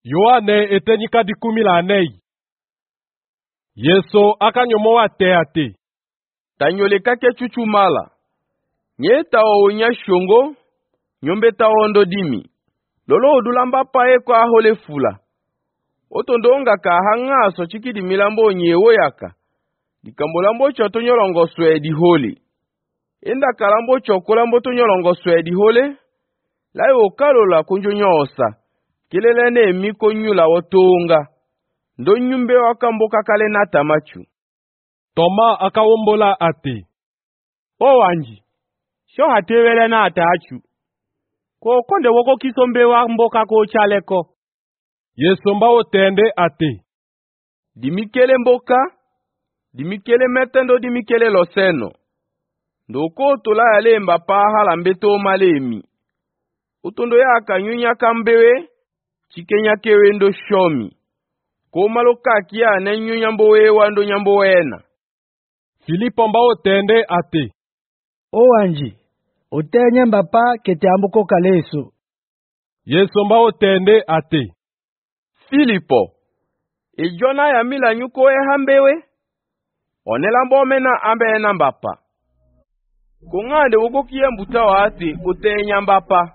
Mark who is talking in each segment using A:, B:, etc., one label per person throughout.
A: Yohane etenyika di 14. Yesu akanyomoa te ate.
B: Tanyoleka ke chuchumala. Nye tao nya shongo, nyombe tao ndo dimi. Lolo odulamba pae kwa hole fula. Otondonga ka hanga so chiki di milambo nyewo yaka. Di kambolambo choto nyolongo swe di holi. Enda kalambo chokolambo to nyolongo swe di hole. Lai okalola kunjo nyosa. Kilelene miko nyula wotonga. Ndo nyumbe wakambo kakale na tamachu.
A: Toma akawombola ate.
C: O wanji. Sho hatewele na atachu. Ko konde woko kisombe wa mboka ko chaleko.
A: Yesu mbao tende ate.
B: Dimikele mboka. Dimikele metendo dimikele loseno. Ndoko tola yale mbapa halambeto malemi. Utondo ya akanyunya kambewe. Chikenya kewe ndo shomi. Komaloka kia ne nyambowe wando nyambowena.
A: Filipo mbao tende ate.
D: O wanji. Utenye mbapa kete ambuko kaleso.
A: Yesu mbao tende ate.
B: Filipo. Ijona ya mila nyuko hambewe. Onela mbomena ambe na mbapa. Kungande uko kia mbuta wati utenya mbapa.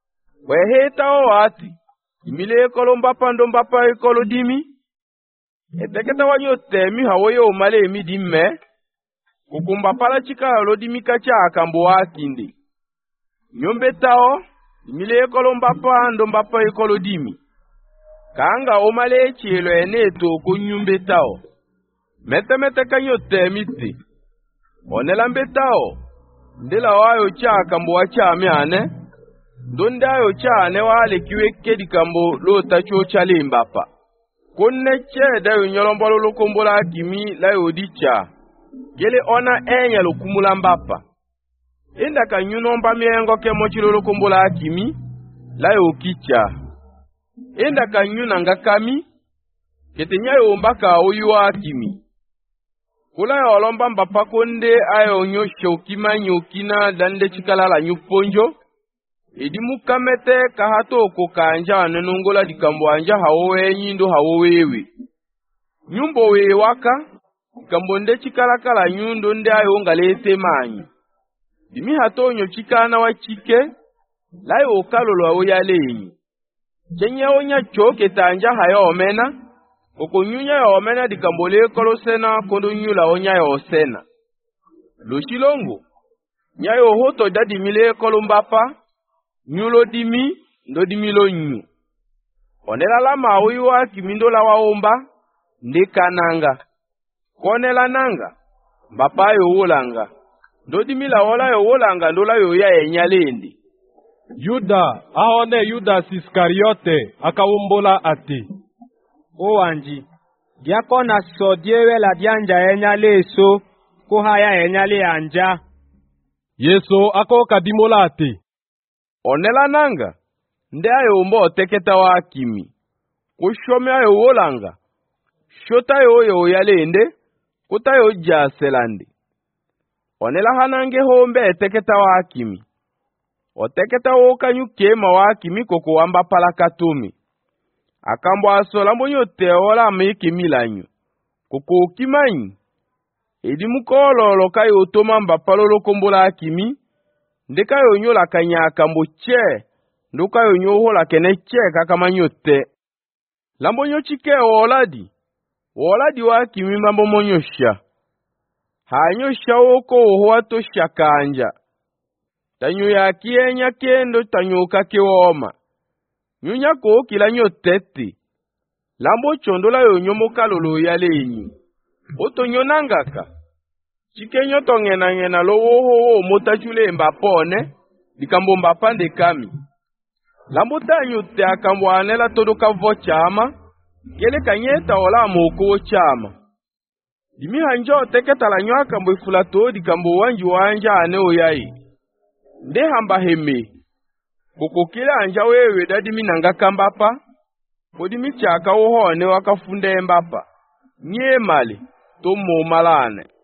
B: Weheta o wati. Imile ekolo mbapa ndo mbapa ekolo dimi. Eteketa wanyo temi hawoyo umale emi dimme. Kukumba pala chika lo dimi kacha akambo wakinde. Nyombe tao. Imile ekolo mbapa ndo mbapa ekolo dimi. Kanga omale chelo eneto kunyumbe tao. Mete kanyo temiti. Onelambe tao. Ndela wayo cha akambo wacha amiane. Donda yo cha ne wale kiwe kedi kambo lo tacho chale mbapa. Konne che da yo nyolombo lo kombola kimi la yo dicha. Gele ona enya lo kumula mbapa. Enda ka nyuno mba miengo ke mochi lo kombola kimi la yo kicha. Enda ka nyuna ngakami ketenya yo mbaka oyuwa kimi. Kula yo olomba mbapa konde ayo nyosho kima nyokina dande chikala la nyuponjo. Edi mukamete kahato ko kanja nenongola dikambo anja hawowe nyindo hawowewe. Nyumbo we waka, dikambo nde chikalakala nyundo nde ayo ngalete manyi. Dimi hato chikana wa chike, lai okalolo wa uyalenyi. Chenye onya choke tanja hayo omena, koko nyunya ya omena dikambo le kolosena kondo nyula onya ya osena. Lushilongo, nyayo hoto dadi mile kolumbapa, nyulo dimi, ndo dimi lo nyu. Onela la mauiwa kimindo la waomba, ndeka nanga. Konela nanga, mbapa yo wolanga. Ndo dimi la wola yo wolanga, ndo la yo ya enyalendi.
A: Yuda, ahone Yudas Iskariote, akawombola ate.
C: O wanji. Diako na sodiewe la dianja enyale so, kuhaya enyale anja.
A: Yesu ako kadimola ate.
B: Onela nanga, nde ayo mbo teketa wa kimi. Kushome ayo wolanga. Shota yo yalende, kuta yo jaselande. Onela hanange hombe teketa wa kimi. Oteketa woka nyukema wa kimi koko wamba pala katumi. Akambo asola mbonyo teola meki milanyo. Koko ukimanyi. Edi mukolo kayo otoma mbapalo kombola kimi. Ndeka yo nyola kanya akambo che. Ndoka yo nyoho kene che kakamanyote. Lambo nyochike woladi. Woladi wa kimi mambo monyosha. Hanyosha woko ohuato shakanja. Tanyo ya kienya kendo tanyo kakeoma. Nyunya ko kila nyoteti. Lambo chondola yo nyomoka lolo yale inyu. Oto nyonangaka. Chike nyoto ngena lo woho motachule mbapone. Dikambo mbapande kami. Lambo tanyo te akambo anela todo kavo chama. Kele kanyeta ola moko chama. Dimi hanjo teketa la nyo akambo ifulato dikambo wanji wanja ane oyai. Nde hamba heme. Koko kila anja wewe dadimi nanga kambapa. Podimi chaka woho ne wakafunde mbapa. Nye mali. Tomo malane.